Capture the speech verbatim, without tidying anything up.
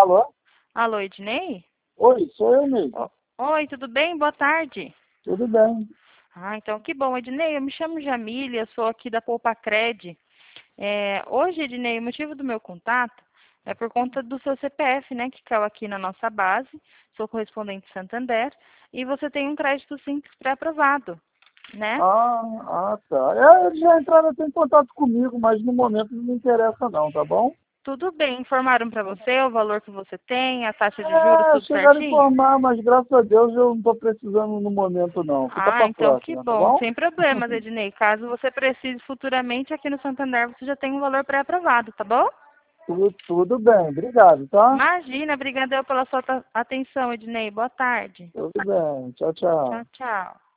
Alô? Alô, Ednei? Oi, sou eu mesmo. O- Oi, tudo bem? Boa tarde. Tudo bem. Ah, então que bom, Ednei. Eu me chamo Jamília, sou aqui da Poupacred. É, hoje, Ednei, o motivo do meu contato é por conta do seu C P F, né, que caiu aqui na nossa base. Sou correspondente Santander e você tem um crédito simples pré-aprovado, né? Ah, ah, tá. É, eles já entraram até em contato comigo, mas no momento não me interessa não, tá bom? Tudo bem, informaram para você o valor que você tem, a taxa de juros, É, tudo chegaram a certinho? informar, mas graças a Deus eu não estou precisando no momento não. Fica Ah, para então que próxima, tá bom. bom? Sem problemas, Ednei. Caso você precise futuramente aqui no Santander, você já tem um valor pré-aprovado, tá bom? Tudo, tudo bem, obrigado, tá? Imagina, obrigada eu pela sua ta- atenção, Ednei. Boa tarde. Tudo bem, tchau, Tchau, tchau. tchau.